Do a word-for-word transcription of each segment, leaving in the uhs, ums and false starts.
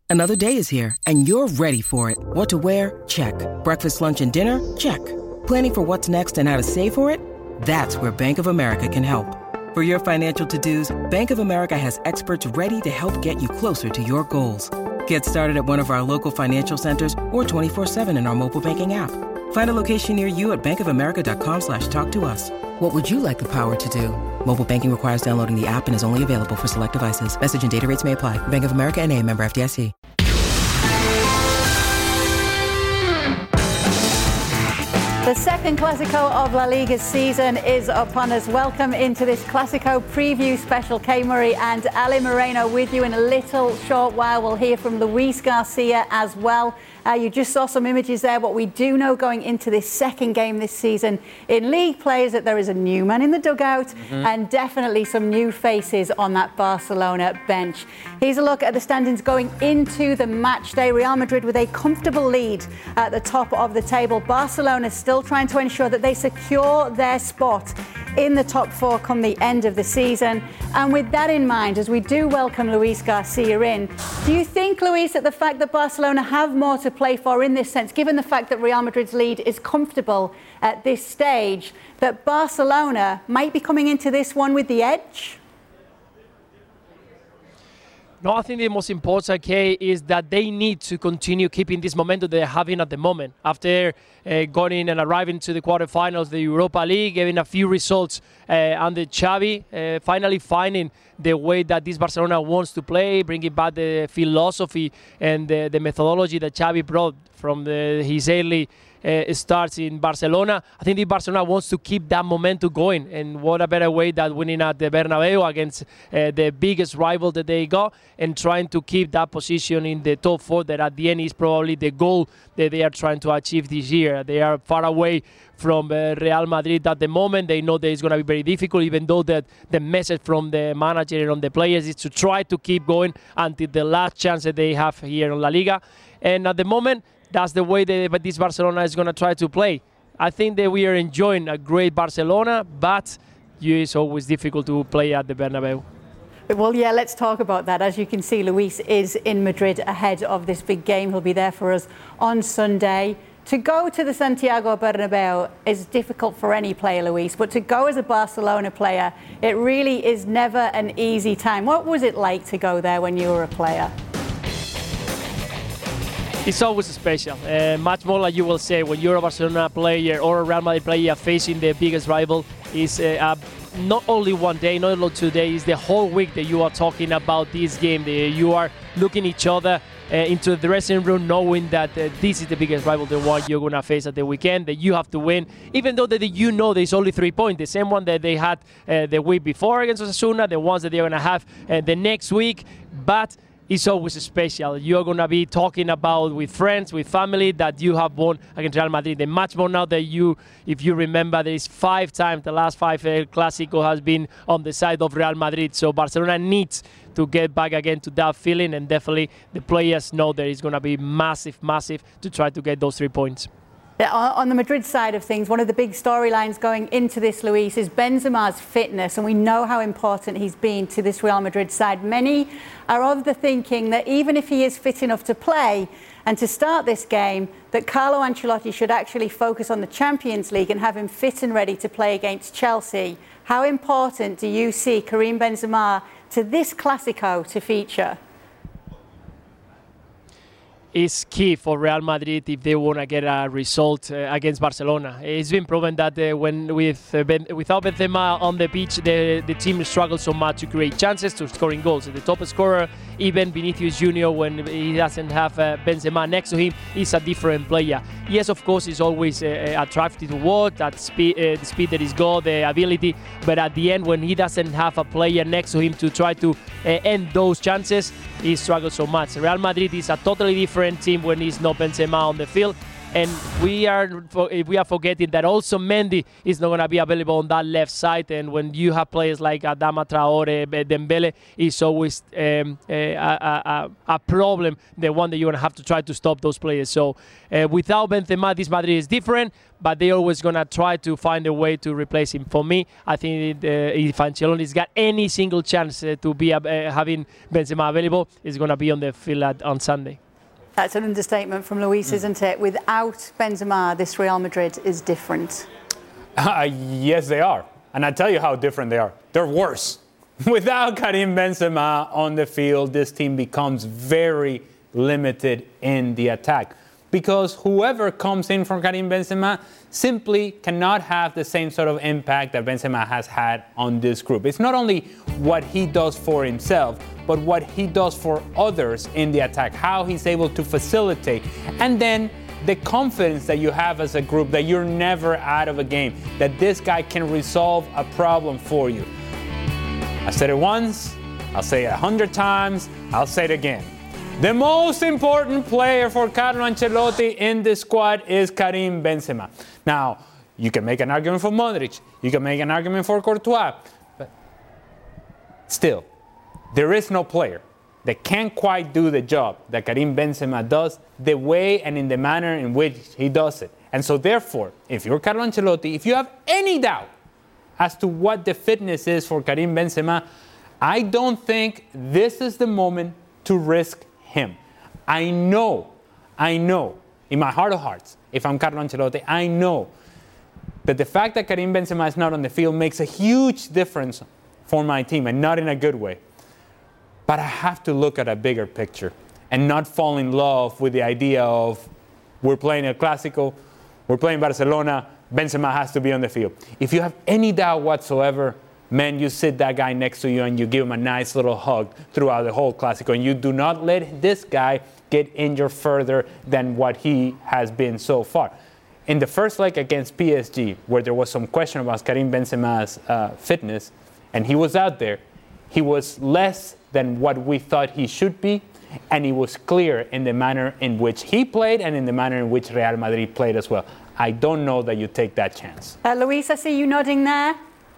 Another day is here, and you're ready for it. What to wear? Check. Breakfast, lunch, and dinner? Check. Planning for what's next and how to save for it? That's where Bank of America can help. For your financial to-dos, Bank of America has experts ready to help get you closer to your goals. Get started at one of our local financial centers or twenty-four seven in our mobile banking app. Find a location near you at bankofamerica.com slash talk to us. What would you like the power to do? Mobile banking requires downloading the app and is only available for select devices. Message and data rates may apply. Bank of America N A, member F D I C. The second Clásico of La Liga's season is upon us. Welcome into this Clásico preview special. Kay Murray and Ali Moreno with you in a little short while. We'll hear from Luis Garcia as well. Uh, you just saw some images there. What we do know going into this second game this season in league play is that there is a new man in the dugout mm-hmm. and definitely some new faces on that Barcelona bench. Here's a look at the standings going into the match day. Real Madrid with a comfortable lead at the top of the table. Barcelona still trying to ensure that they secure their spot in the top four come the end of the season. And with that in mind, as we do welcome Luis Garcia in, do you think, Luis, that the fact that Barcelona have more to play for in this sense, given the fact that Real Madrid's lead is comfortable at this stage, that Barcelona might be coming into this one with the edge? No, I think the most important, Kay, is that they need to continue keeping this momentum they're having at the moment. After uh, going and arriving to the quarterfinals of the Europa League, getting a few results uh, under Xavi, uh, finally finding the way that this Barcelona wants to play, bringing back the philosophy and the, the methodology that Xavi brought from the, his early Uh, starts in Barcelona. I think the Barcelona wants to keep that momentum going, and what a better way than winning at the Bernabeu against uh, the biggest rival that they got, and trying to keep that position in the top four that at the end is probably the goal that they are trying to achieve this year. They are far away from uh, Real Madrid at the moment. They know that it's going to be very difficult, even though that the message from the manager and on the players is to try to keep going until the last chance that they have here in La Liga. And at the moment, that's the way that this Barcelona is going to try to play. I think that we are enjoying a great Barcelona, but it's always difficult to play at the Bernabeu. Well, yeah, let's talk about that. As you can see, Luis is in Madrid ahead of this big game. He'll be there for us on Sunday. To go to the Santiago Bernabeu is difficult for any player, Luis, but to go as a Barcelona player, it really is never an easy time. What was it like to go there when you were a player? It's always special, uh, much more like you will say when you're a Barcelona player or a Real Madrid player facing the biggest rival. Is uh, uh, not only one day, not only two days, the whole week that you are talking about this game. The, you are looking each other uh, into the dressing room knowing that uh, this is the biggest rival, the one you're going to face at the weekend, that you have to win, even though that you know there's only three points, the same one that they had uh, the week before against Osasuna, the ones that they're going to have uh, the next week, but it's always special. You're going to be talking about with friends, with family, that you have won against Real Madrid. And much more now that you, if you remember, there is five times, the last five El Clásico has been on the side of Real Madrid. So Barcelona needs to get back again to that feeling. And definitely the players know that it's going to be massive, massive to try to get those three points. On the Madrid side of things, one of the big storylines going into this, Luis, is Benzema's fitness, and we know how important he's been to this Real Madrid side. Many are of the thinking that even if he is fit enough to play and to start this game, that Carlo Ancelotti should actually focus on the Champions League and have him fit and ready to play against Chelsea. How important do you see Karim Benzema to this Clásico to feature? Is key for Real Madrid if they want to get a result uh, against Barcelona. It's been proven that uh, when with uh, ben, without Benzema on the pitch, the, the team struggles so much to create chances, to scoring goals. The top scorer, even Vinicius Junior, when he doesn't have uh, Benzema next to him, is a different player. Yes, of course, he's always uh, attractive to watch, that speed, uh, the speed that he's got, the ability, but at the end, when he doesn't have a player next to him to try to uh, end those chances, he struggles so much. Real Madrid is a totally different team when he's not Benzema on the field. And we are we are forgetting that also Mendy is not going to be available on that left side. And when you have players like Adama Traore, Dembele, it's always um, a, a, a problem, the one that you're going to have to try to stop those players. So uh, without Benzema, this Madrid is different, but they're always going to try to find a way to replace him. For me, I think uh, if Ancelotti's got any single chance uh, to be uh, having Benzema available, it's going to be on the field at, on Sunday. That's an understatement from Luis, mm. isn't it? Without Benzema, this Real Madrid is different. Uh, yes, they are. And I tell you how different they are. They're worse. Without Karim Benzema on the field, this team becomes very limited in the attack. Because whoever comes in from Karim Benzema simply cannot have the same sort of impact that Benzema has had on this group. It's not only what he does for himself, but what he does for others in the attack, how he's able to facilitate. And then the confidence that you have as a group that you're never out of a game, that this guy can resolve a problem for you. I said it once, I'll say it a hundred times, I'll say it again. The most important player for Carlo Ancelotti in this squad is Karim Benzema. Now, you can make an argument for Modric, you can make an argument for Courtois, but still, there is no player that can't quite do the job that Karim Benzema does the way and in the manner in which he does it. And so therefore, if you're Carlo Ancelotti, if you have any doubt as to what the fitness is for Karim Benzema, I don't think this is the moment to risk him. I know, I know, in my heart of hearts, if I'm Carlo Ancelotti, I know that the fact that Karim Benzema is not on the field makes a huge difference for my team, and not in a good way. But I have to look at a bigger picture and not fall in love with the idea of we're playing El Clásico, we're playing Barcelona, Benzema has to be on the field. If you have any doubt whatsoever, man, you sit that guy next to you and you give him a nice little hug throughout the whole Clásico, and you do not let this guy get injured further than what he has been so far. In the first leg against P S G, where there was some question about Karim Benzema's uh, fitness, and he was out there, he was less than what we thought he should be, and he was clear in the manner in which he played and in the manner in which Real Madrid played as well. I don't know that you take that chance. Uh, Luis, I see you nodding there.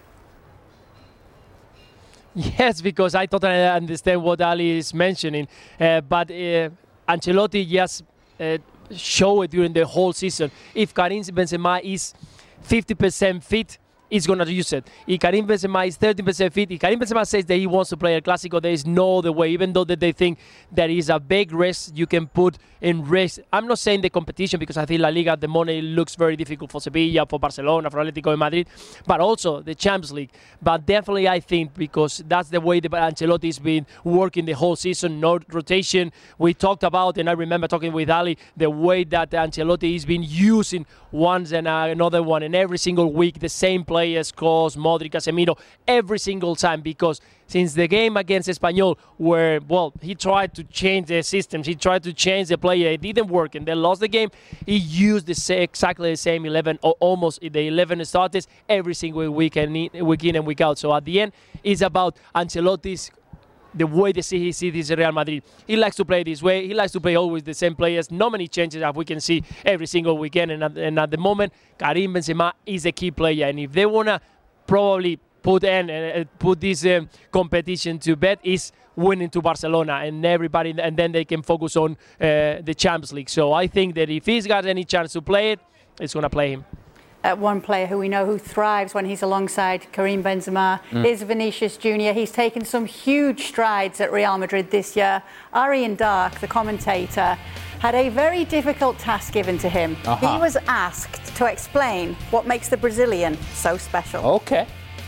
Yes, because I totally understand what Ali is mentioning. Uh, but uh, Ancelotti just uh, showed it during the whole season. If Karim Benzema is fifty percent fit, he's going to use it. If Karim Benzema is thirty percent fit, if Karim Benzema says that he wants to play El Clásico, there is no other way, even though that they think that is a big risk you can put in risk. I'm not saying the competition, because I think La Liga at the moment looks very difficult for Sevilla, for Barcelona, for Atletico de Madrid, but also the Champions League. But definitely I think, because that's the way that Ancelotti has been working the whole season, no rotation. We talked about, and I remember talking with Ali, the way that Ancelotti has been using once and another one, and every single week the same players, Kroos, Modric, Casemiro, every single time, because since the game against Espanyol, where, well, he tried to change the systems, he tried to change the player, it didn't work, and they lost the game, he used the same, exactly the same eleven, or almost the eleven starters every single week, and week in and week out. So at the end, it's about Ancelotti's the way they see he sees this Real Madrid. He likes to play this way. He likes to play always the same players. Not many changes that we can see every single weekend. And at, and at the moment, Karim Benzema is a key player. And if they want to probably put in, uh, put this um, competition to bed, is winning to Barcelona and everybody, and then they can focus on uh, the Champions League. So I think that if he's got any chance to play it, it's going to play him. Uh, one player who we know who thrives when he's alongside Karim Benzema mm. is Vinicius Junior He's taken some huge strides at Real Madrid this year. Arian Dark, the commentator, had a very difficult task given to him. Uh-huh. He was asked to explain what makes the Brazilian so special. Okay.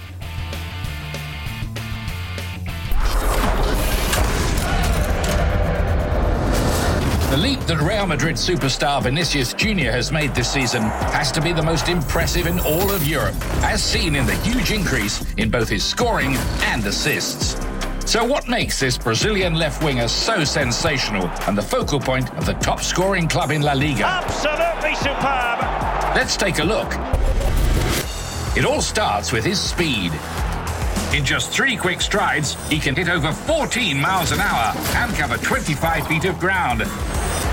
The leap that Real Madrid superstar Vinicius Junior has made this season has to be the most impressive in all of Europe, as seen in the huge increase in both his scoring and assists. So what makes this Brazilian left winger so sensational and the focal point of the top scoring club in La Liga? Absolutely superb. Let's take a look. It all starts with his speed. In just three quick strides, he can hit over fourteen miles an hour and cover twenty-five feet of ground.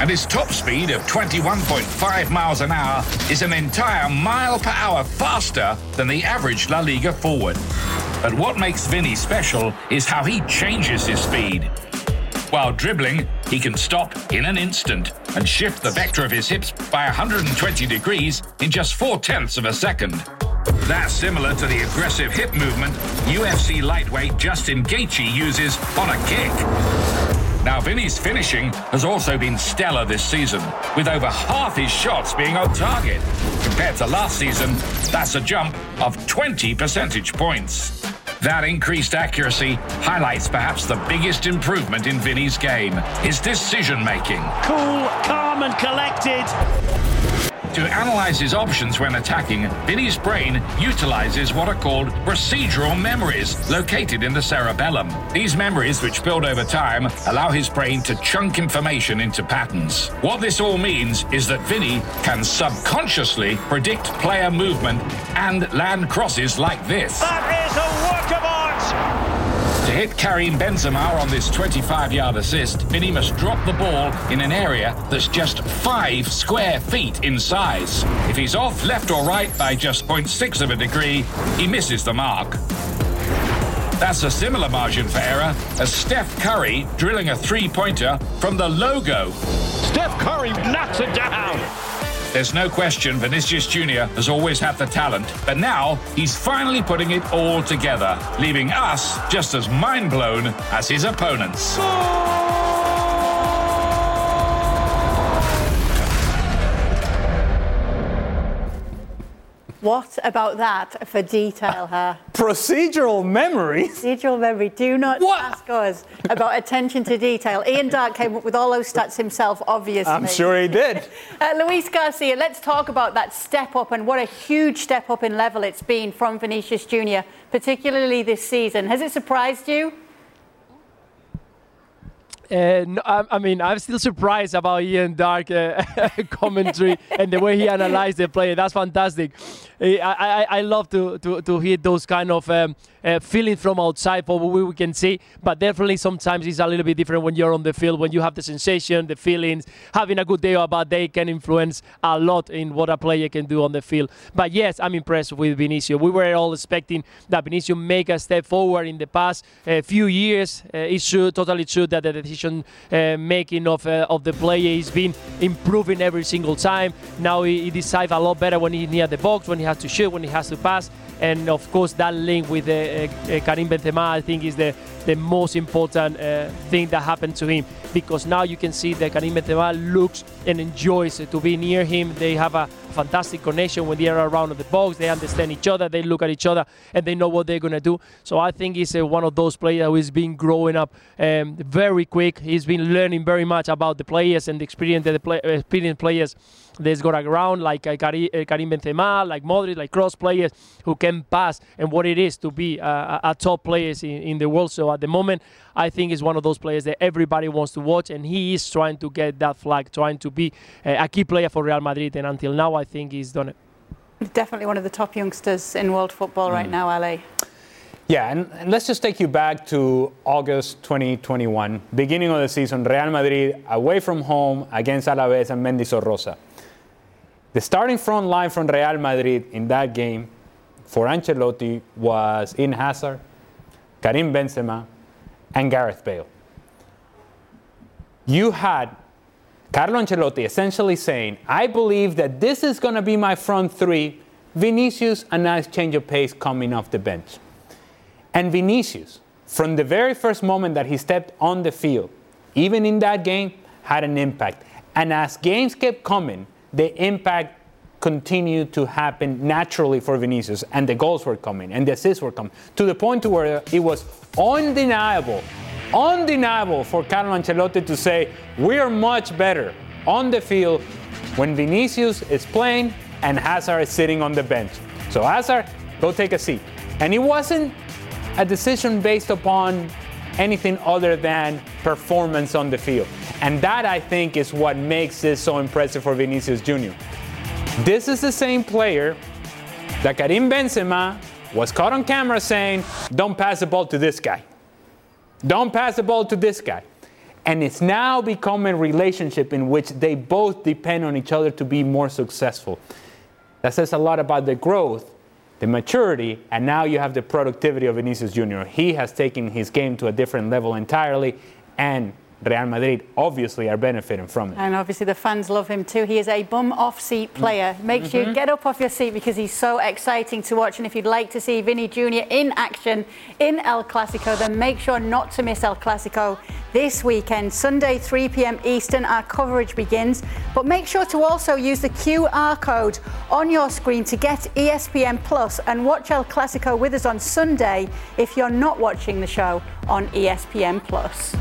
and his top speed of twenty-one point five miles an hour is an entire mile per hour faster than the average La Liga forward. But what makes Vinny special is how he changes his speed. While dribbling, he can stop in an instant and shift the vector of his hips by one hundred twenty degrees in just four-tenths of a second. That's similar to the aggressive hip movement U F C lightweight Justin Gaethje uses on a kick. Now, Vinny's finishing has also been stellar this season, with over half his shots being on target. Compared to last season, that's a jump of twenty percentage points. That increased accuracy highlights perhaps the biggest improvement in Vinny's game, his decision-making. Cool, calm and collected. To analyze his options when attacking, Vinny's brain utilizes what are called procedural memories located in the cerebellum. These memories, which build over time, allow his brain to chunk information into patterns. What this all means is that Vinny can subconsciously predict player movement and land crosses like this. That is a work of art. To hit Karim Benzema on this twenty-five-yard assist, Vinny must drop the ball in an area that's just five square feet in size. If he's off left or right by just zero point six of a degree, he misses the mark. That's a similar margin for error as Steph Curry drilling a three-pointer from the logo. Steph Curry knocks it down. There's no question Vinicius Junior has always had the talent, but now he's finally putting it all together, leaving us just as mind-blown as his opponents. What about that for detail, huh? Procedural memories? Procedural memory. Do not What? ask us about attention to detail. Ian Darke came up with all those stats himself, obviously. I'm sure he did. uh, Luis Garcia, let's talk about that step up and what a huge step up in level it's been from Vinicius Junior, particularly this season. Has it surprised you? Uh, no, I, I mean, I'm still surprised about Ian Darke uh, commentary and the way he analyzed the play. That's fantastic. I, I, I love to, to, to hear those kind of um, uh, feelings from outside for what we can see. But definitely sometimes it's a little bit different when you're on the field, when you have the sensation, the feelings. Having a good day or a bad day can influence a lot in what a player can do on the field. But yes, I'm impressed with Vinicius. We were all expecting that Vinicius make a step forward in the past uh, few years. Uh, it's true, totally true that the decision Uh, making of uh, of the player has been improving every single time. Now he, he decides a lot better when he's near the box, when he has to shoot, when he has to pass, and of course that link with uh, uh, Karim Benzema, I think, is the the most important uh, thing that happened to him, because now you can see that Karim Benzema looks and enjoys to be near him. They have a fantastic connection when they are around the box. They understand each other, they look at each other, and they know what they're going to do. So I think he's uh, one of those players who has been growing up um, very quick. He's been learning very much about the players and the experience that the play, experienced players that's got around, like uh, Karim Benzema, like Modric, like cross players who can pass, and what it is to be uh, a top players in, in the world. So at the moment, I think he's one of those players that everybody wants to watch, and he is trying to get that flag, trying to be uh, a key player for Real Madrid, and until now, I think he's done it. Definitely one of the top youngsters in world football mm. right now, L A. Yeah, and, and let's just take you back to August twenty twenty-one, beginning of the season, Real Madrid away from home against Alaves and Mendizorroza. The starting front line from Real Madrid in that game for Ancelotti was Eden Hazard, Karim Benzema, and Gareth Bale. You had Carlo Ancelotti essentially saying, I believe that this is going to be my front three, Vinicius, a nice change of pace coming off the bench. And Vinicius, from the very first moment that he stepped on the field, even in that game, had an impact. And as games kept coming, the impact continued to happen naturally for Vinicius, and the goals were coming, and the assists were coming, to the point to where it was undeniable, undeniable for Carlo Ancelotti to say, we are much better on the field when Vinicius is playing and Hazard is sitting on the bench. So Hazard, go take a seat. And it wasn't a decision based upon anything other than performance on the field. And that, I think, is what makes this so impressive for Vinicius Junior This is the same player that Karim Benzema was caught on camera saying, don't pass the ball to this guy. Don't pass the ball to this guy. And it's now become a relationship in which they both depend on each other to be more successful. That says a lot about the growth, the maturity, and now you have the productivity of Vinicius Junior He has taken his game to a different level entirely, and Real Madrid obviously are benefiting from it. And obviously the fans love him too. He is a bum-off-seat player. Makes mm-hmm. you get up off your seat because he's so exciting to watch. And if you'd like to see Vinny Junior in action in El Clasico, then make sure not to miss El Clasico this weekend. Sunday, three p.m. Eastern, our coverage begins. But make sure to also use the Q R code on your screen to get E S P N Plus and watch El Clasico with us on Sunday if you're not watching the show on E S P N Plus.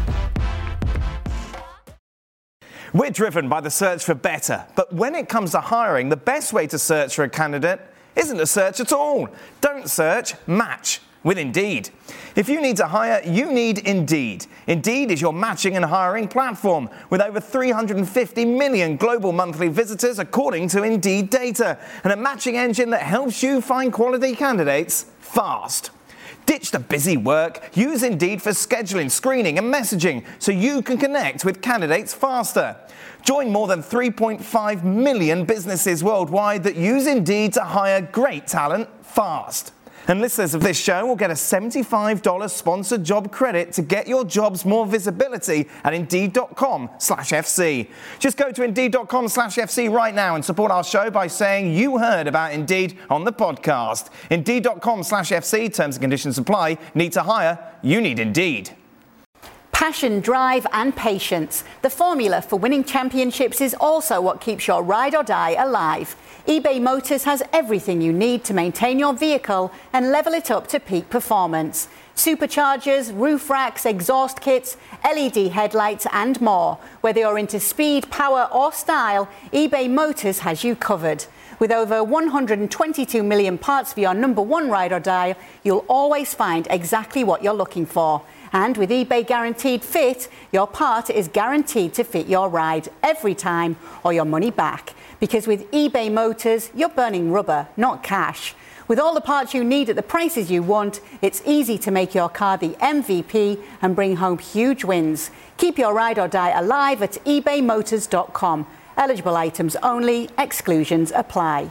We're driven by the search for better, but when it comes to hiring, the best way to search for a candidate isn't to search at all. Don't search, match with Indeed. If you need to hire, you need Indeed. Indeed is your matching and hiring platform with over three hundred fifty million global monthly visitors according to Indeed data, and a matching engine that helps you find quality candidates fast. Ditch the busy work. Use Indeed for scheduling, screening and messaging so you can connect with candidates faster. Join more than three point five million businesses worldwide that use Indeed to hire great talent fast. And listeners of this show will get a seventy-five dollars sponsored job credit to get your jobs more visibility at Indeed.com slash FC. Just go to Indeed.com slash FC right now and support our show by saying you heard about Indeed on the podcast. Indeed.com slash FC, terms and conditions apply. Need to hire? You need Indeed. Passion, drive and patience. The formula for winning championships is also what keeps your ride or die alive. eBay Motors has everything you need to maintain your vehicle and level it up to peak performance. Superchargers, roof racks, exhaust kits, L E D headlights and more. Whether you're into speed, power or style, eBay Motors has you covered. With over one hundred twenty-two million parts for your number one ride or die, you'll always find exactly what you're looking for. And with eBay Guaranteed Fit, your part is guaranteed to fit your ride every time or your money back. Because with eBay Motors, you're burning rubber, not cash. With all the parts you need at the prices you want, it's easy to make your car the M V P and bring home huge wins. Keep your ride or die alive at ebay motors dot com. Eligible items only, exclusions apply.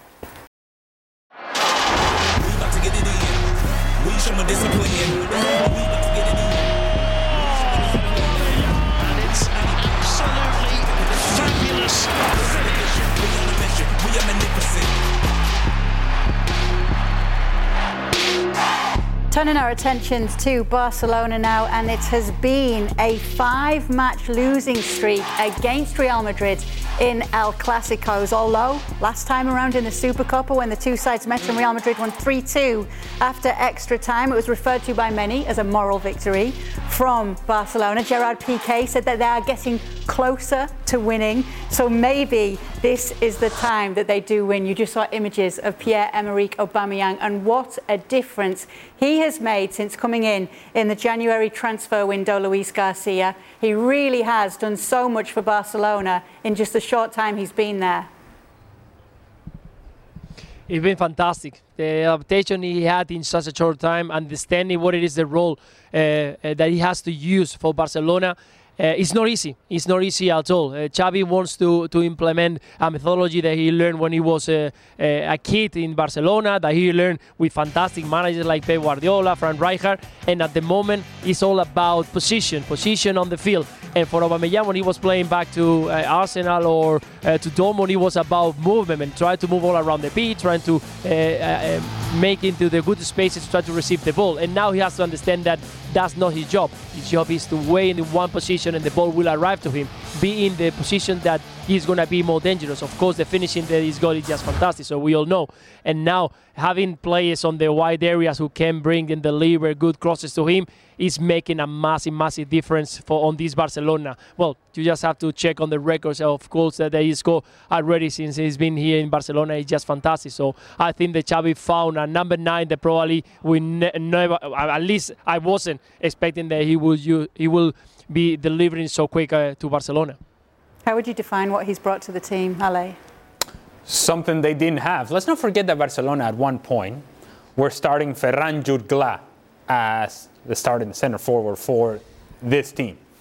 Turning our attentions to Barcelona now, and it has been a five-match losing streak against Real Madrid in El Clásicos, although last time around in the Supercopa when the two sides met and Real Madrid won three two after extra time, it was referred to by many as a moral victory from Barcelona. Gerard Piqué said that they are getting closer to winning, so maybe this is the time that they do win. You just saw images of Pierre-Emerick Aubameyang and what a difference he has made since coming in in the January transfer window, Luis Garcia. He really has done so much for Barcelona in just the short time he's been there. It's been fantastic. The adaptation he had in such a short time, understanding what it is the role uh, uh, that he has to use for Barcelona. Uh, it's not easy. It's not easy at all. Uh, Xavi wants to, to implement a methodology that he learned when he was uh, uh, a kid in Barcelona, that he learned with fantastic managers like Pep Guardiola, Frank Rijkaard, and at the moment it's all about position, position on the field. And for Aubameyang, when he was playing back to uh, Arsenal or uh, to Dortmund, it was about movement and trying to move all around the pitch, trying to uh, uh, make into the good spaces to try to receive the ball. And now he has to understand that that's not his job. His job is to wait in one position and the ball will arrive to him, be in the position that he's going to be more dangerous. Of course, the finishing that he's got is just fantastic, so we all know. And now having players on the wide areas who can bring and deliver good crosses to him is making a massive, massive difference for on this Barcelona. Well, you just have to check on the records, of course, that he scored already since he's been here in Barcelona. It's just fantastic. So I think that Xavi found a number nine that probably we ne- never, at least I wasn't expecting that he will use, he will be delivering so quick uh, to Barcelona. How would you define what he's brought to the team, Ale? Something they didn't have. Let's not forget that Barcelona at one point were starting Ferran Jutgla as the starting center forward for this team.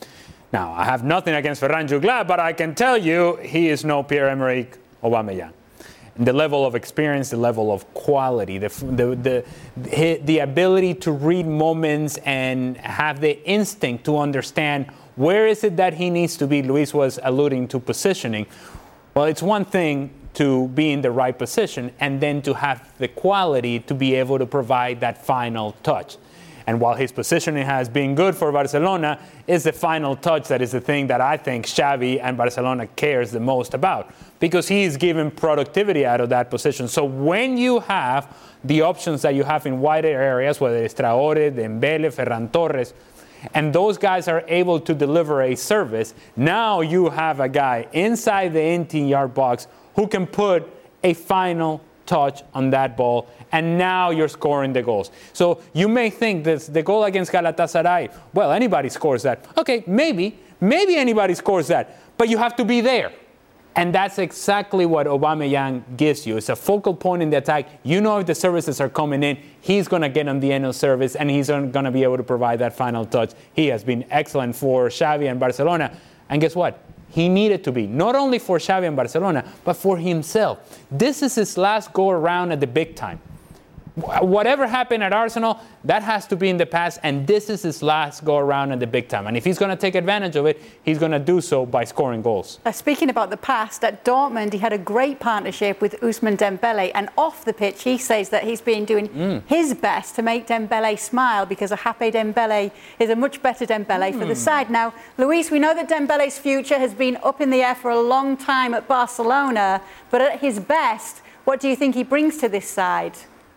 Now, I have nothing against Ferran Juglar, but I can tell you he is no Pierre-Emerick Aubameyang. The level of experience, the level of quality, the, the, the, the ability to read moments and have the instinct to understand where is it that he needs to be. Luis was alluding to positioning. Well, it's one thing to be in the right position and then to have the quality to be able to provide that final touch. And while his positioning has been good for Barcelona, it's the final touch that is the thing that I think Xavi and Barcelona cares the most about, because he's given productivity out of that position. So when you have the options that you have in wider areas, whether it's Traore, Dembele, Ferran Torres, and those guys are able to deliver a service, now you have a guy inside the eighteen-yard box who can put a final touch on that ball, and now you're scoring the goals. So you may think that the goal against Galatasaray, well, anybody scores that. Okay, maybe, maybe anybody scores that, but you have to be there. And that's exactly what Aubameyang gives you. It's a focal point in the attack. You know if the services are coming in, he's going to get on the end of service, and he's going to be able to provide that final touch. He has been excellent for Xavi and Barcelona. And guess what? He needed to be, not only for Xavi and Barcelona, but for himself. This is his last go-around at the big time. Whatever happened at Arsenal, that has to be in the past, and this is his last go-around at the big time. And if he's going to take advantage of it, he's going to do so by scoring goals. Uh, speaking about the past, at Dortmund, he had a great partnership with Ousmane Dembele, and off the pitch, he says that he's been doing mm. his best to make Dembele smile, because a happy Dembele is a much better Dembele mm. for the side. Now, Luis, we know that Dembele's future has been up in the air for a long time at Barcelona, but at his best, what do you think he brings to this side?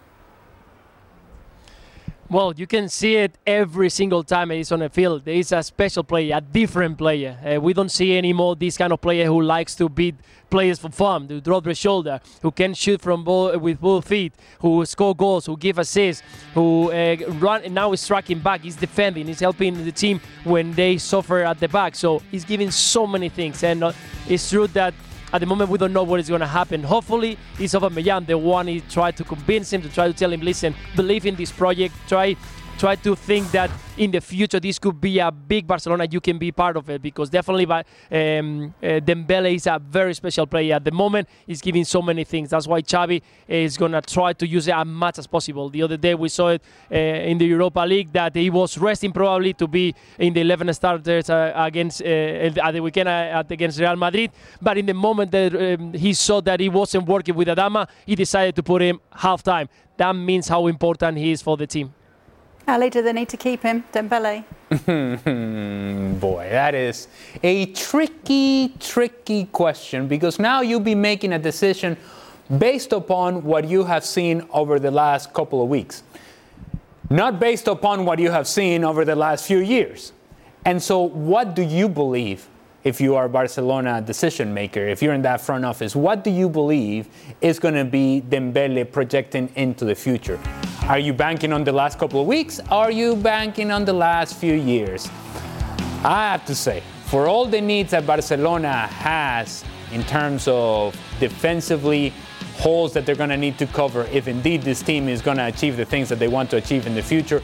Well, you can see it every single time he's on the field. There is a special player, a different player. Uh, we don't see anymore this kind of player who likes to beat players for fun, to drop the shoulder, who can shoot from ball, with both feet, who score goals, who give assists, who uh, run, and now is striking back, he's defending, he's helping the team when they suffer at the back. So he's giving so many things, and uh, it's true that at the moment, we don't know what is going to happen. Hopefully, it's Aubameyang, the one he tried to convince him, to try to tell him, listen, believe in this project, try try to think that in the future this could be a big Barcelona, you can be part of it, because definitely um, uh, Dembele is a very special player. At the moment, he's giving so many things. That's why Xavi is going to try to use it as much as possible. The other day we saw it uh, in the Europa League that he was resting probably to be in the eleven starters uh, against uh, at the weekend uh, against Real Madrid. But in the moment that um, he saw that he wasn't working with Adama, he decided to put him half-time. That means how important he is for the team. Ali, do they need to keep him, Dembele? Boy, that is a tricky, tricky question, because now you'll be making a decision based upon what you have seen over the last couple of weeks, not based upon what you have seen over the last few years. And so what do you believe, if you are a Barcelona decision maker, if you're in that front office, what do you believe is going to be Dembele projecting into the future? Are you banking on the last couple of weeks? Are you banking on the last few years? I have to say, for all the needs that Barcelona has in terms of defensively, holes that they're going to need to cover, if indeed this team is going to achieve the things that they want to achieve in the future,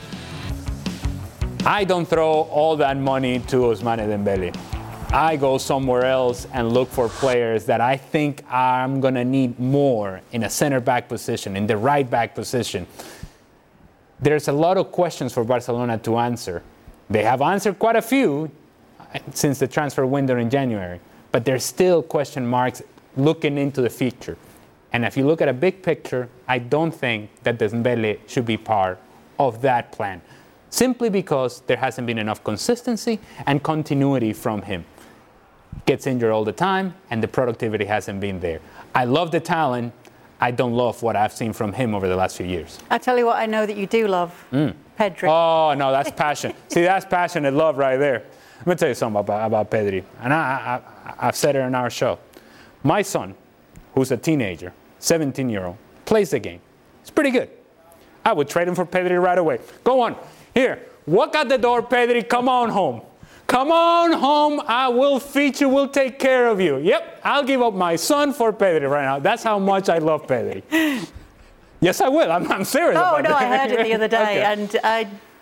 I don't throw all that money to Ousmane Dembele. I go somewhere else and look for players that I think I'm going to need more in a center back position, in the right back position. There's a lot of questions for Barcelona to answer. They have answered quite a few since the transfer window in January, but there's still question marks looking into the future. And if you look at a big picture, I don't think that Dembele should be part of that plan, simply because there hasn't been enough consistency and continuity from him. Gets injured all the time, and the productivity hasn't been there. I love the talent. I don't love what I've seen from him over the last few years. I tell you what I know that you do love, mm. Pedri. Oh, no, that's passion. See, that's passionate love right there. Let me tell you something about, about Pedri. And I, I, I've said it in our show. My son, who's a teenager, seventeen-year-old, plays the game. It's pretty good. I would trade him for Pedri right away. Go on. Here, walk out the door, Pedri. Come on home. Come on home, I will feed you, we'll take care of you. Yep, I'll give up my son for Pedri right now. That's how much I love Pedri. Yes, I will. I'm, I'm serious Oh, about no, that. I heard it the other day. Okay. And I,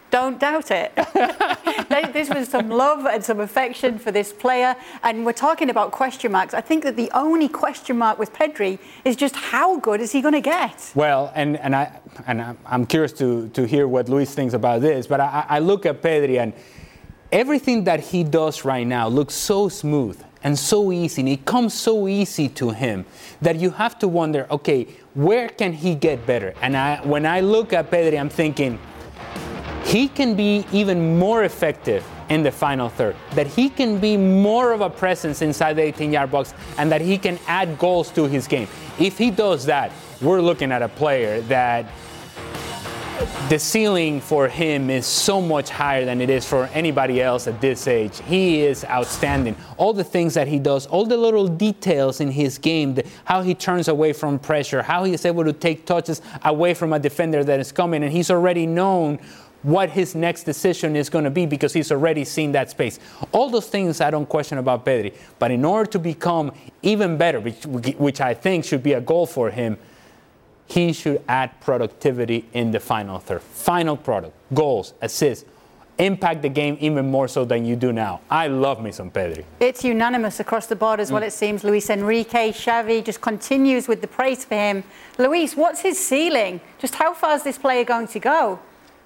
Don't doubt it. This was some love and some affection for this player. And we're talking about question marks. I think that the only question mark with Pedri is just how good is he going to get? Well, and, and, I, and I'm curious to, to hear what Luis thinks about this. But I, I look at Pedri, and everything that he does right now looks so smooth and so easy. And it comes so easy to him that you have to wonder, okay, where can he get better? And I, when I look at Pedri, I'm thinking, he can be even more effective in the final third, that he can be more of a presence inside the eighteen-yard box, and that he can add goals to his game. If he does that, we're looking at a player that the ceiling for him is so much higher than it is for anybody else at this age. He is outstanding. All the things that he does, all the little details in his game, the, how he turns away from pressure, how he is able to take touches away from a defender that is coming, and he's already known what his next decision is going to be because he's already seen that space. All those things I don't question about Pedri. But in order to become even better, which, which I think should be a goal for him, he should add productivity in the final third. Final product, goals, assists, impact the game even more so than you do now. I love me some Pedri. It's unanimous across the board as well, mm. it seems. Luis Enrique, Xavi just continues with the praise for him. Luis, what's his ceiling? Just how far is this player going to go?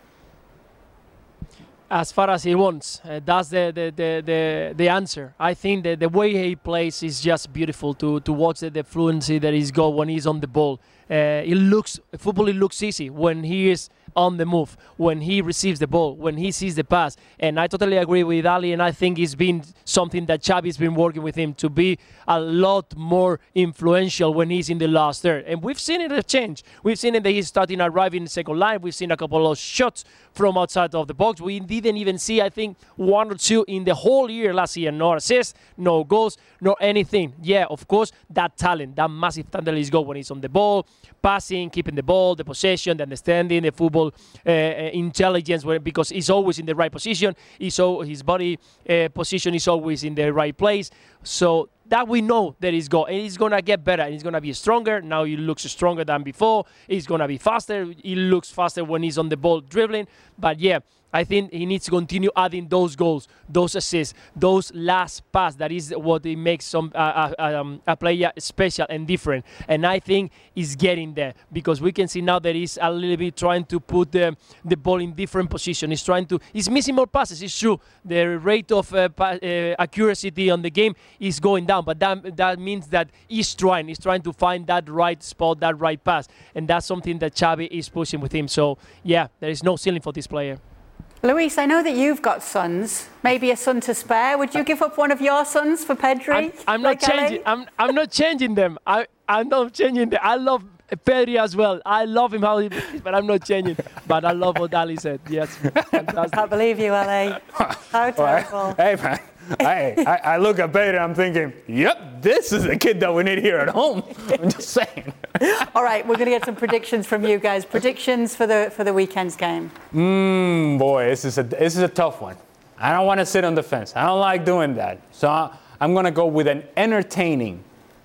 As far as he wants. Uh, that's the, the, the, the, the answer. I think that the way he plays is just beautiful to, to watch the, the fluency that he's got when he's on the ball. Uh, it looks, football it looks easy when he is on the move, when he receives the ball, when he sees the pass. And I totally agree with Ali, and I think it's been something that Xavi's been working with him to be a lot more influential when he's in the last third. And we've seen it change. We've seen it that he's starting arriving in the second line. We've seen a couple of shots from outside of the box. We didn't even see, I think, one or two in the whole year last year. No assists, no goals, no anything. Yeah, of course, that talent, that massive talent he's got when he's on the ball, passing, keeping the ball, the possession, the understanding, the football uh, intelligence, because he's always in the right position. He's so, his body uh, position is always in the right place. So that we know that he's got, and he's going to get better, and he's going to be stronger. Now he looks stronger than before. He's going to be faster. He looks faster when he's on the ball dribbling. But yeah, I think he needs to continue adding those goals, those assists, those last pass. That is what it makes some uh, uh, um, a player special and different. And I think he's getting there, because we can see now that he's a little bit trying to put the, the ball in different positions. He's trying to, he's missing more passes. It's true. The rate of uh, pa- uh, accuracy on the game is going down, but that, that means that he's trying. He's trying to find that right spot, that right pass. And that's something that Xavi is pushing with him. So, yeah, there is no ceiling for this player. Luis, I know that you've got sons, maybe a son to spare. Would you give up one of your sons for Pedri? I'm, I'm not like changing. I'm, I'm not changing them. I, I'm not changing them. I love Pedri as well. I love him how he plays, but I'm not changing. But I love what Ali said. Yes, fantastic. I believe you, L A. How terrible. Hey, man. I, I, I look at Pedri and I'm thinking, yep, this is the kid that we need here at home. I'm just saying. All right, we're going to get some predictions from you guys. Predictions for the for the weekend's game. Mmm, boy, this is a this is a tough one. I don't want to sit on the fence. I don't like doing that. So I, I'm going to go with an entertaining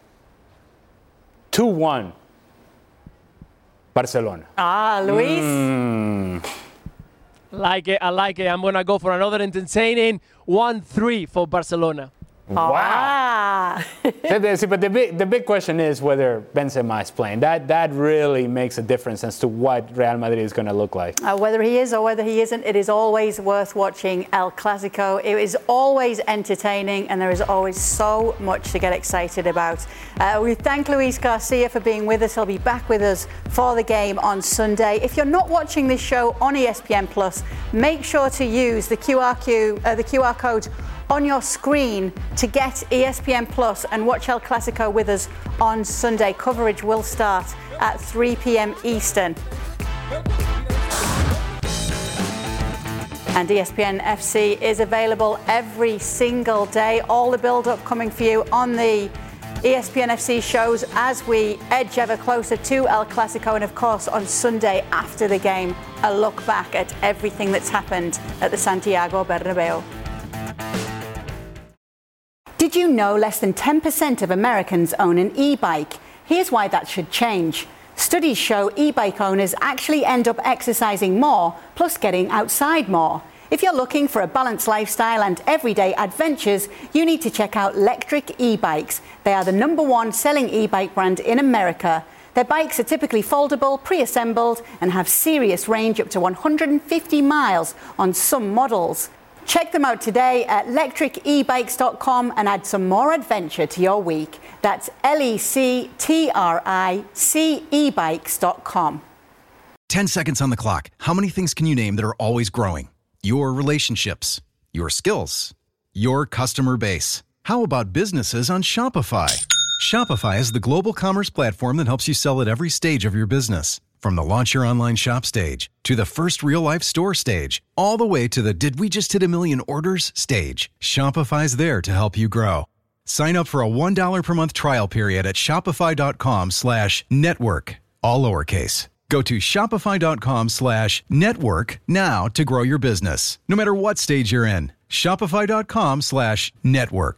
two one Barcelona. Ah, Luis. Mm. Like it, I like it. I'm going to go for another entertaining one three for Barcelona. Wow. Ah. But the big, the big question is whether Benzema is playing. That that really makes a difference as to what Real Madrid is going to look like. Uh, whether he is or whether he isn't, it is always worth watching El Clasico. It is always entertaining, and there is always so much to get excited about. Uh, we thank Luis Garcia for being with us. He'll be back with us for the game on Sunday. If you're not watching this show on E S P N Plus, make sure to use the Q R Q, uh, the Q R code on your screen to get E S P N Plus and watch El Clasico with us on Sunday. Coverage will start at three p.m. Eastern. And E S P N F C is available every single day. All the build-up coming for you on the E S P N F C shows as we edge ever closer to El Clasico, and of course on Sunday after the game, a look back at everything that's happened at the Santiago Bernabeu. Did you know less than ten percent of Americans own an e-bike? Here's why that should change. Studies show e-bike owners actually end up exercising more, plus getting outside more. If you're looking for a balanced lifestyle and everyday adventures, you need to check out Lectric e-bikes. They are the number one selling e-bike brand in America. Their bikes are typically foldable, pre-assembled, and have serious range up to one hundred fifty miles on some models. Check them out today at lectric e bikes dot com and add some more adventure to your week. That's L E C T R I C e bikes dot com. Ten seconds on the clock. How many things can you name that are always growing? Your relationships, your skills, your customer base. How about businesses on Shopify? Shopify is the global commerce platform that helps you sell at every stage of your business. From the launch your online shop stage, to the first real-life store stage, all the way to the did we just hit a million orders stage, Shopify's there to help you grow. Sign up for a one dollar per month trial period at shopify.com slash network, all lowercase. Go to shopify.com slash network now to grow your business, no matter what stage you're in. Shopify.com slash network.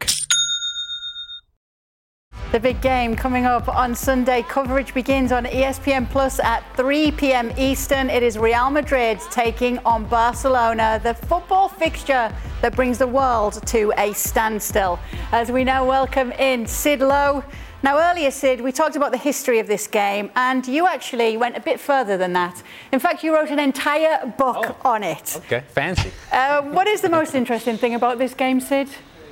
The big game coming up on Sunday. Coverage begins on E S P N Plus at three p.m. Eastern. It is Real Madrid taking on Barcelona, the football fixture that brings the world to a standstill. As we now welcome in Sid Lowe. Now, earlier, Sid, we talked about the history of this game, and you actually went a bit further than that. In fact, you wrote an entire book oh, on it. Okay, fancy. Uh, what is the most interesting thing about this game, Sid?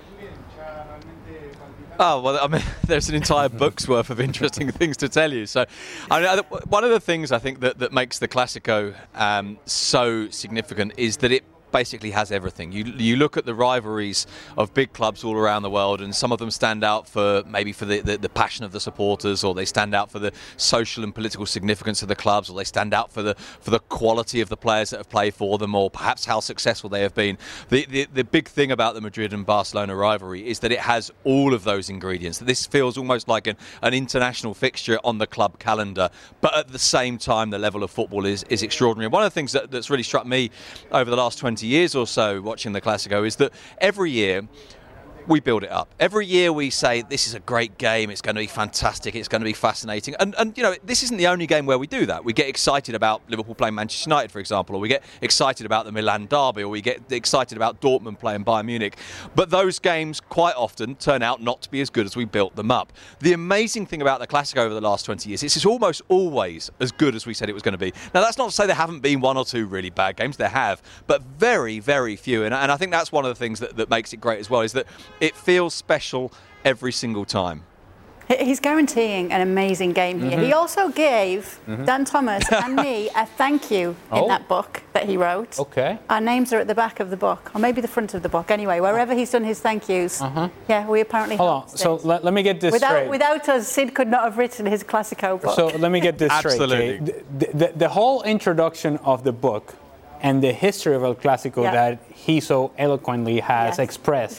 Oh, well, I mean, there's an entire book's worth of interesting things to tell you. So, I mean, one of the things I think that, that makes the Clásico um, so significant is that it basically has everything. You you look at the rivalries of big clubs all around the world, and some of them stand out for maybe for the, the, the passion of the supporters, or they stand out for the social and political significance of the clubs, or they stand out for the for the quality of the players that have played for them, or perhaps how successful they have been. The the, the big thing about the Madrid and Barcelona rivalry is that it has all of those ingredients. This feels almost like an, an international fixture on the club calendar, but at the same time the level of football is, is extraordinary. One of the things that, that's really struck me over the last twenty years or so watching the Clásico is that every year we build it up. Every year we say this is a great game, it's going to be fantastic, it's going to be fascinating. And, and you know, this isn't the only game where we do that. We get excited about Liverpool playing Manchester United, for example, or we get excited about the Milan derby, or we get excited about Dortmund playing Bayern Munich. But those games quite often turn out not to be as good as we built them up. The amazing thing about the Clásico over the last twenty years is it's almost always as good as we said it was going to be. Now, that's not to say there haven't been one or two really bad games. There have, but very, very few. And, and I think that's one of the things that, that makes it great as well, is that it feels special every single time. He's guaranteeing an amazing game here. Mm-hmm. He also gave mm-hmm. Dan Thomas and me a thank you oh. in that book that he wrote. Okay. Our names are at the back of the book, or maybe the front of the book. Anyway, wherever he's done his thank yous. Uh-huh. Yeah, we apparently. Hold on. So let, let me get this without, straight. Without us, Sid could not have written his Clásico book. So let me get this straight. Absolutely. The, the, the whole introduction of the book and the history of El Clásico yeah. that he so eloquently has yes. expressed.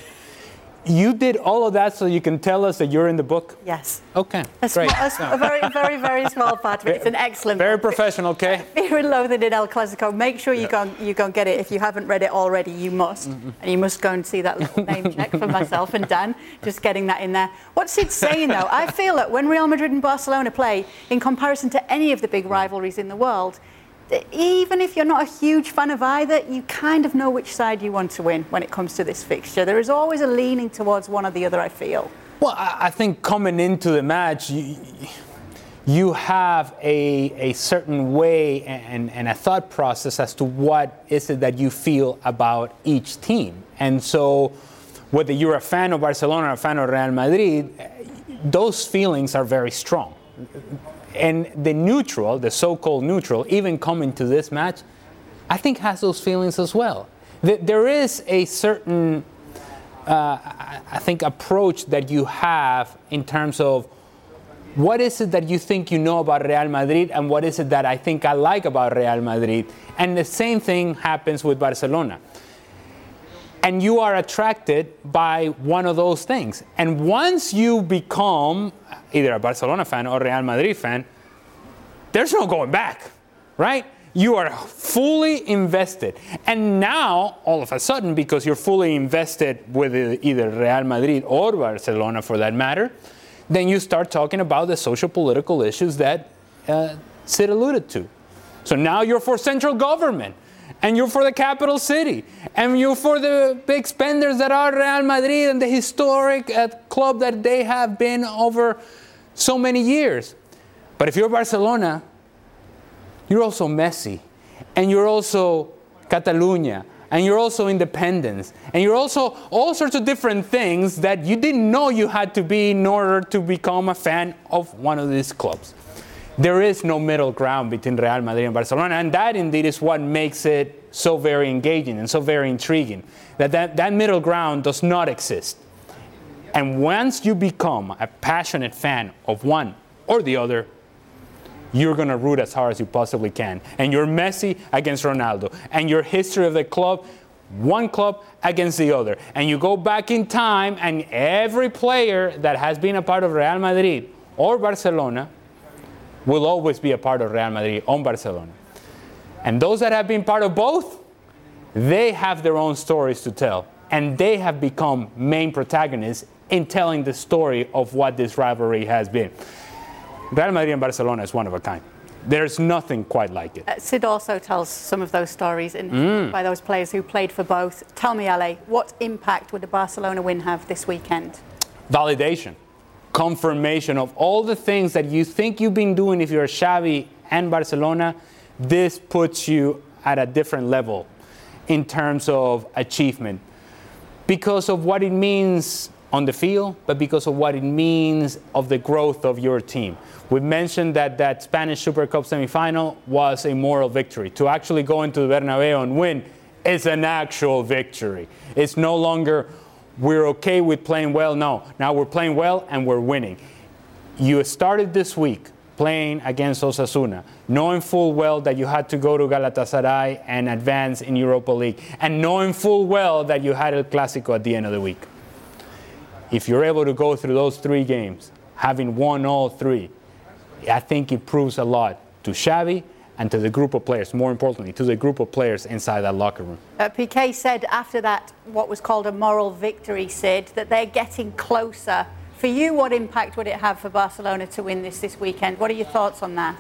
You did all of that so you can tell us that you're in the book? Yes. Okay, a great. Small, a, a very, very, very small part of it. It's an excellent Very book. professional, okay? Fear and Loathing in El Clásico. Make sure you, yeah. go, you go and get it. If you haven't read it already, you must. Mm-hmm. And you must go and see that little name check for myself and Dan, just getting that in there. What's Sid's saying, though? I feel that when Real Madrid and Barcelona play, in comparison to any of the big rivalries in the world, even if you're not a huge fan of either, you kind of know which side you want to win when it comes to this fixture. There is always a leaning towards one or the other, I feel. Well, I think coming into the match, you, you have a, a certain way and, and a thought process as to what is it that you feel about each team. And so whether you're a fan of Barcelona or a fan of Real Madrid, those feelings are very strong. And the neutral, the so-called neutral, even coming to this match, I think has those feelings as well. There is a certain, uh, I think, approach that you have in terms of what is it that you think you know about Real Madrid and what is it that I think I like about Real Madrid. And the same thing happens with Barcelona. And you are attracted by one of those things. And once you become either a Barcelona fan or Real Madrid fan, there's no going back, right? You are fully invested. And now, all of a sudden, because you're fully invested with either Real Madrid or Barcelona for that matter, then you start talking about the social political issues that uh, Sid alluded to. So now you're for central government, and you're for the capital city, and you're for the big spenders that are Real Madrid and the historic uh, club that they have been over so many years. But if you're Barcelona, you're also Messi, and you're also Catalunya, and you're also independence, and you're also all sorts of different things that you didn't know you had to be in order to become a fan of one of these clubs. There is no middle ground between Real Madrid and Barcelona, and that indeed is what makes it so very engaging and so very intriguing, that that, that middle ground does not exist. And once you become a passionate fan of one or the other, you're going to root as hard as you possibly can. And you're Messi against Ronaldo. And your history of the club, one club against the other. And you go back in time, and every player that has been a part of Real Madrid or Barcelona will always be a part of Real Madrid or Barcelona. And those that have been part of both, they have their own stories to tell. And they have become main protagonists in telling the story of what this rivalry has been. Real Madrid and Barcelona is one of a kind. There's nothing quite like it. Uh, Sid also tells some of those stories in, Mm. by those players who played for both. Tell me, Ale, what impact would the Barcelona win have this weekend? Validation, confirmation of all the things that you think you've been doing if you're Xavi and Barcelona. This puts you at a different level in terms of achievement because of what it means on the field, but because of what it means of the growth of your team. We mentioned that that Spanish Super Cup semifinal was a moral victory. To actually go into the Bernabeu and win is an actual victory. It's no longer we're okay with playing well. No, now we're playing well and we're winning. You started this week playing against Osasuna, knowing full well that you had to go to Galatasaray and advance in Europa League, and knowing full well that you had El Clásico at the end of the week. If you're able to go through those three games, having won all three, I think it proves a lot to Xavi and to the group of players, more importantly, to the group of players inside that locker room. Uh, Piqué said after that, what was called a moral victory, Sid, that they're getting closer. For you, what impact would it have for Barcelona to win this this weekend? What are your thoughts on that?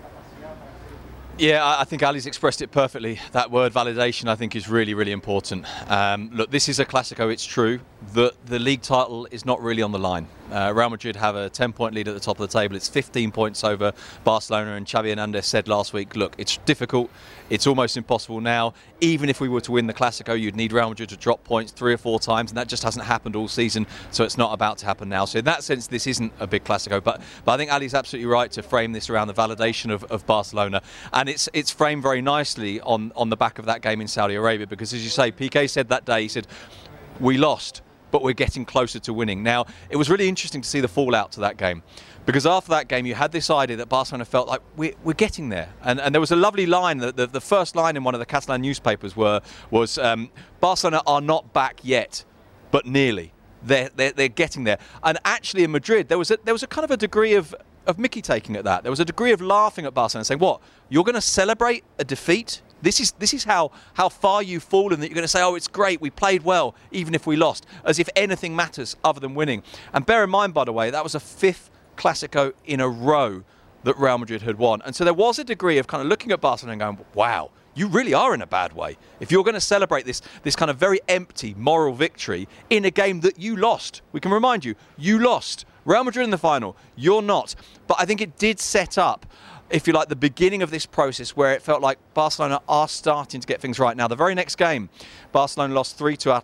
Yeah, I think Ali's expressed it perfectly. That word validation, I think, is really, really important. Um, look, this is a Clásico, it's true. The, the league title is not really on the line. Uh, Real Madrid have a ten-point lead at the top of the table. It's fifteen points over Barcelona, and Xavi Hernandez said last week, look, it's difficult. It's almost impossible now. Even if we were to win the Clásico, you'd need Real Madrid to drop points three or four times, and that just hasn't happened all season, so it's not about to happen now. So in that sense, this isn't a big Clásico, but, but I think Ali's absolutely right to frame this around the validation of, of Barcelona. And it's it's framed very nicely on, on the back of that game in Saudi Arabia, because as you say, Piqué said that day, he said, we lost, but we're getting closer to winning. Now, it was really interesting to see the fallout to that game, because after that game, you had this idea that Barcelona felt like we're, we're getting there. And, and there was a lovely line, the, the, the first line in one of the Catalan newspapers were, was, um, Barcelona are not back yet, but nearly. They're, they're, they're getting there. And actually in Madrid, there was a, there was a kind of a degree of, of Mickey taking at that. There was a degree of laughing at Barcelona, saying, what, you're going to celebrate a defeat? This is this is how, how far you've fallen, that you're going to say, oh, it's great, we played well, even if we lost, as if anything matters other than winning. And bear in mind, by the way, that was a fifth Clásico in a row that Real Madrid had won. And so there was a degree of kind of looking at Barcelona and going, wow, you really are in a bad way. If you're going to celebrate this, this kind of very empty moral victory in a game that you lost. We can remind you, you lost. Real Madrid in the final, you're not. But I think it did set up, if you like, the beginning of this process where it felt like Barcelona are starting to get things right. Now, the very next game, Barcelona lost three two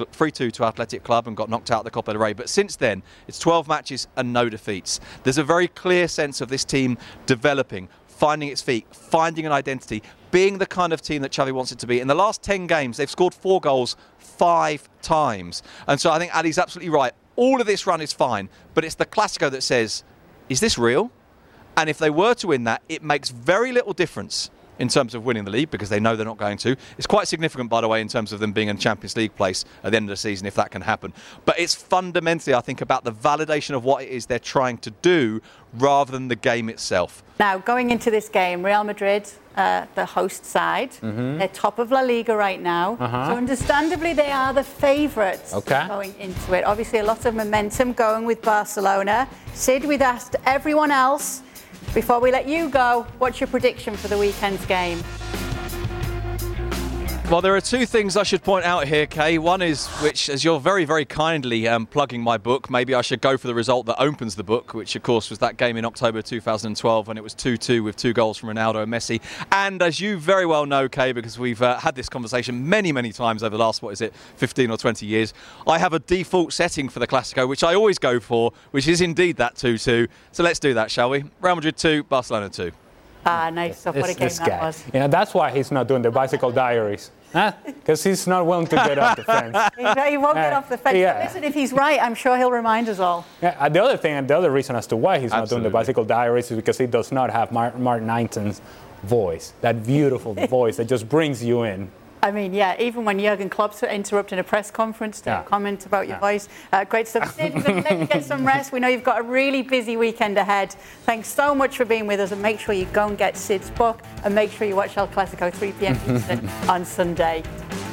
to Athletic Club and got knocked out of the Copa del Rey. But since then, it's twelve matches and no defeats. There's a very clear sense of this team developing, finding its feet, finding an identity, being the kind of team that Xavi wants it to be. In the last ten games, they've scored four goals five times. And so I think Ali's absolutely right. All of this run is fine, but it's the Clásico that says, is this real? And if they were to win that, it makes very little difference in terms of winning the league, because they know they're not going to. It's quite significant, by the way, in terms of them being in Champions League place at the end of the season, if that can happen. But it's fundamentally, I think, about the validation of what it is they're trying to do rather than the game itself. Now, going into this game, Real Madrid, uh, the host side, mm-hmm. they're top of La Liga right now. Uh-huh. So understandably, they are the favourites okay. going into it. Obviously, a lot of momentum going with Barcelona. Sid, we've asked everyone else Before we let you go, what's your prediction for the weekend's game? Well, there are two things I should point out here, Kay. One is, which, as you're very, very kindly um, plugging my book, maybe I should go for the result that opens the book, which, of course, was that game in October two thousand twelve when it was two two with two goals from Ronaldo and Messi. And as you very well know, Kay, because we've uh, had this conversation many, many times over the last, what is it, fifteen or twenty years, I have a default setting for the Clásico, which I always go for, which is indeed that two two. So let's do that, shall we? Real Madrid two, Barcelona two. Ah, nice stuff. What a game that guy. was. Yeah, that's why he's not doing the bicycle diaries. Huh? Because he's not willing to get off the fence. He won't get Uh, off the fence. yeah. Listen, if he's right, I'm sure he'll remind us all. Yeah, and the other thing, and the other reason as to why he's not doing the Absolutely. bicycle diaries is because he does not have Mar- Martin Eiton's voice, that beautiful voice that just brings you in. I mean, yeah, even when Jurgen Klopp's interrupting a press conference to Yeah. comment about your Yeah. voice. Uh, great stuff. Sid, we're going to let you get some rest. We know you've got a really busy weekend ahead. Thanks so much for being with us, and make sure you go and get Sid's book, and make sure you watch El Clásico three p.m. Eastern on Sunday.